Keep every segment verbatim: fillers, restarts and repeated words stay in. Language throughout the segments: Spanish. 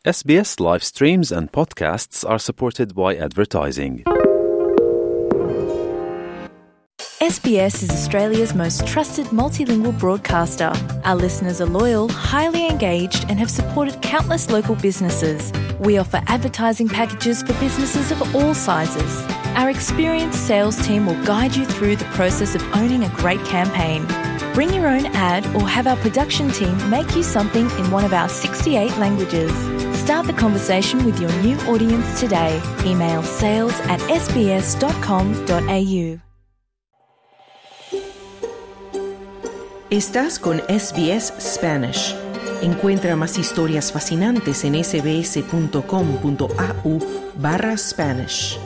S B S live streams and podcasts are supported by advertising. S B S is Australia's most trusted multilingual broadcaster. Our listeners are loyal, highly engaged, and have supported countless local businesses. We offer advertising packages for businesses of all sizes. Our experienced sales team will guide you through the process of owning a great campaign. Bring your own ad or have our production team make you something in one of our sixty-eight languages. Start the conversation with your new audience today. Email sales at s b s dot com dot a u. Estás con S B S Spanish. Encuentra más historias fascinantes en sbs.com.au barra Spanish.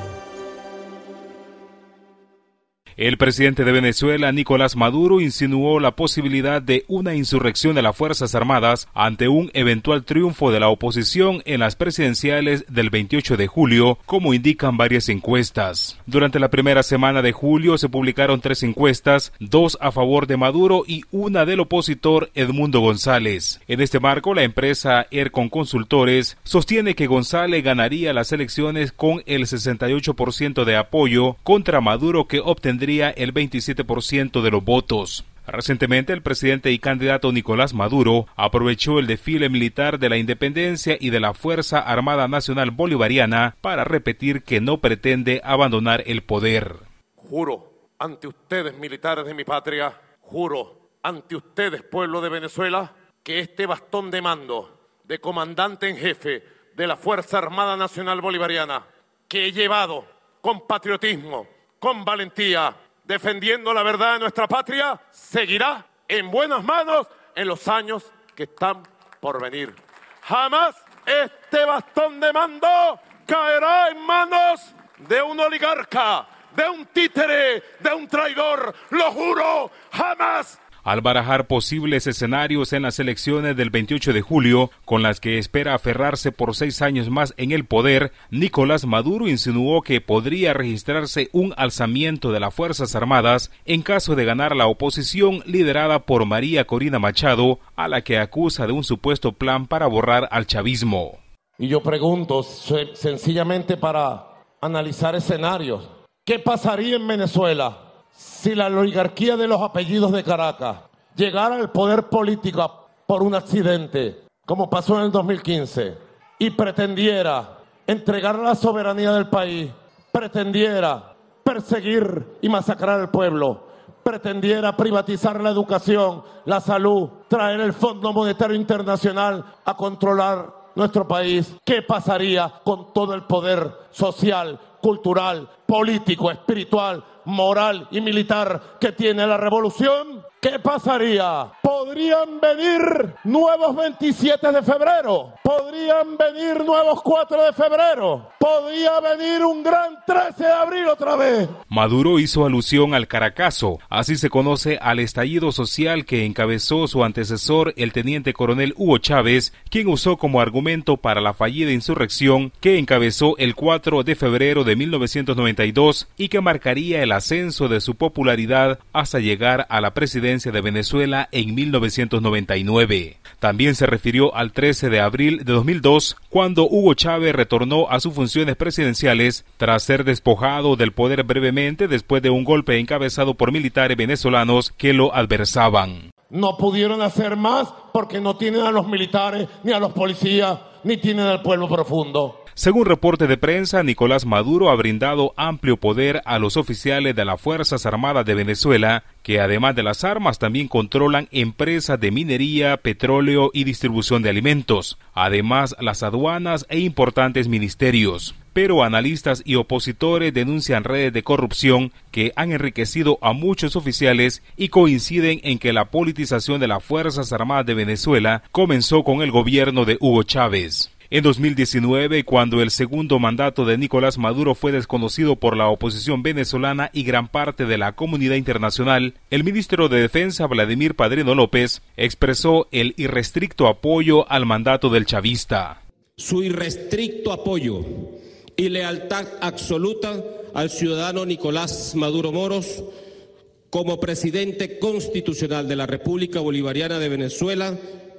El presidente de Venezuela, Nicolás Maduro, insinuó la posibilidad de una insurrección de las Fuerzas Armadas ante un eventual triunfo de la oposición en las presidenciales del veintiocho de julio, como indican varias encuestas. Durante la primera semana de julio se publicaron tres encuestas, dos a favor de Maduro y una del opositor Edmundo González. En este marco, la empresa Ercon Consultores sostiene que González ganaría las elecciones con el sesenta y ocho por ciento de apoyo contra Maduro, que obtendría el veintisiete por ciento de los votos. Recientemente, el presidente y candidato Nicolás Maduro aprovechó el desfile militar de la independencia y de la Fuerza Armada Nacional Bolivariana para repetir que no pretende abandonar el poder. Juro ante ustedes, militares de mi patria, juro ante ustedes, pueblo de Venezuela, que este bastón de mando de comandante en jefe de la Fuerza Armada Nacional Bolivariana, que he llevado con patriotismo, con valentía, defendiendo la verdad de nuestra patria, seguirá en buenas manos en los años que están por venir. Jamás este bastón de mando caerá en manos de un oligarca, de un títere, de un traidor. ¡Lo juro! ¡Jamás! Al barajar posibles escenarios en las elecciones del veintiocho de julio, con las que espera aferrarse por seis años más en el poder, Nicolás Maduro insinuó que podría registrarse un alzamiento de las Fuerzas Armadas en caso de ganar la oposición liderada por María Corina Machado, a la que acusa de un supuesto plan para borrar al chavismo. Y yo pregunto, sencillamente para analizar escenarios, ¿qué pasaría en Venezuela si la oligarquía de los apellidos de Caracas llegara al poder político por un accidente, como pasó en el dos mil quince, y pretendiera entregar la soberanía del país, pretendiera perseguir y masacrar al pueblo, pretendiera privatizar la educación, la salud, traer el Fondo Monetario Internacional a controlar nuestro país? ¿Qué pasaría con todo el poder social, cultural, político, espiritual, moral y militar que tiene la revolución? ¿Qué pasaría? ¿Podrían venir nuevos veintisiete de febrero? ¿Podrían venir nuevos cuatro de febrero? ¿Podría venir un gran trece de abril otra vez? Maduro hizo alusión al Caracazo, así se conoce al estallido social que encabezó su antecesor, el teniente coronel Hugo Chávez, quien usó como argumento para la fallida insurrección que encabezó el cuatro de febrero de mil novecientos noventa y dos y que marcaría el ascenso de su popularidad hasta llegar a la presidencia de Venezuela en mil novecientos noventa y nueve. También se refirió al trece de abril de dos mil dos, cuando Hugo Chávez retornó a sus funciones presidenciales tras ser despojado del poder brevemente después de un golpe encabezado por militares venezolanos que lo adversaban. No pudieron hacer más porque no tienen a los militares, ni a los policías, ni tienen al pueblo profundo. Según reporte de prensa, Nicolás Maduro ha brindado amplio poder a los oficiales de las Fuerzas Armadas de Venezuela, que además de las armas también controlan empresas de minería, petróleo y distribución de alimentos, además las aduanas e importantes ministerios. Pero analistas y opositores denuncian redes de corrupción que han enriquecido a muchos oficiales y coinciden en que la politización de las Fuerzas Armadas de Venezuela comenzó con el gobierno de Hugo Chávez. En dos mil diecinueve, cuando el segundo mandato de Nicolás Maduro fue desconocido por la oposición venezolana y gran parte de la comunidad internacional, el ministro de Defensa, Vladimir Padrino López, expresó el irrestricto apoyo al mandato del chavista. Su irrestricto apoyo y lealtad absoluta al ciudadano Nicolás Maduro Moros como presidente constitucional de la República Bolivariana de Venezuela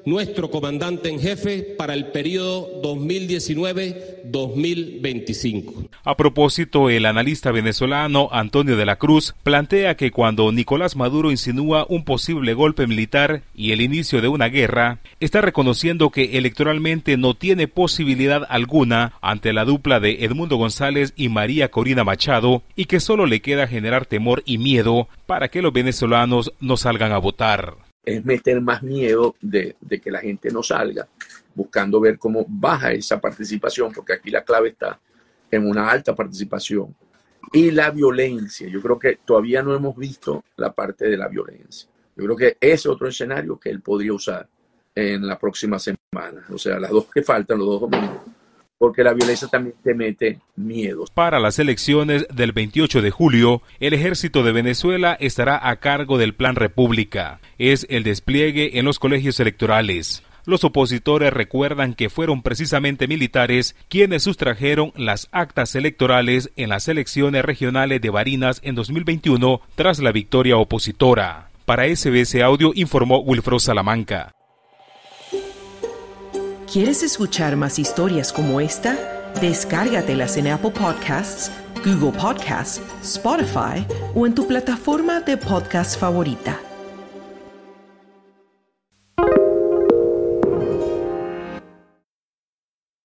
nuestro comandante en jefe para el periodo dos mil diecinueve a dos mil veinticinco. A propósito, el analista venezolano Antonio de la Cruz plantea que cuando Nicolás Maduro insinúa un posible golpe militar y el inicio de una guerra, está reconociendo que electoralmente no tiene posibilidad alguna ante la dupla de Edmundo González y María Corina Machado y que solo le queda generar temor y miedo para que los venezolanos no salgan a votar. Es meter más miedo de, de que la gente no salga, buscando ver cómo baja esa participación, porque aquí la clave está en una alta participación. Y la violencia, yo creo que todavía no hemos visto la parte de la violencia. Yo creo que ese es otro escenario que él podría usar en la próxima semana. O sea, las dos que faltan, los dos domingos, porque la violencia también te mete miedo. Para las elecciones del veintiocho de julio, el ejército de Venezuela estará a cargo del Plan República. Es el despliegue en los colegios electorales. Los opositores recuerdan que fueron precisamente militares quienes sustrajeron las actas electorales en las elecciones regionales de Barinas en dos mil veintiuno tras la victoria opositora. Para S B S Audio informó Wilfredo Salamanca. ¿Quieres escuchar más historias como esta? Descárgatelas en Apple Podcasts, Google Podcasts, Spotify o en tu plataforma de podcast favorita.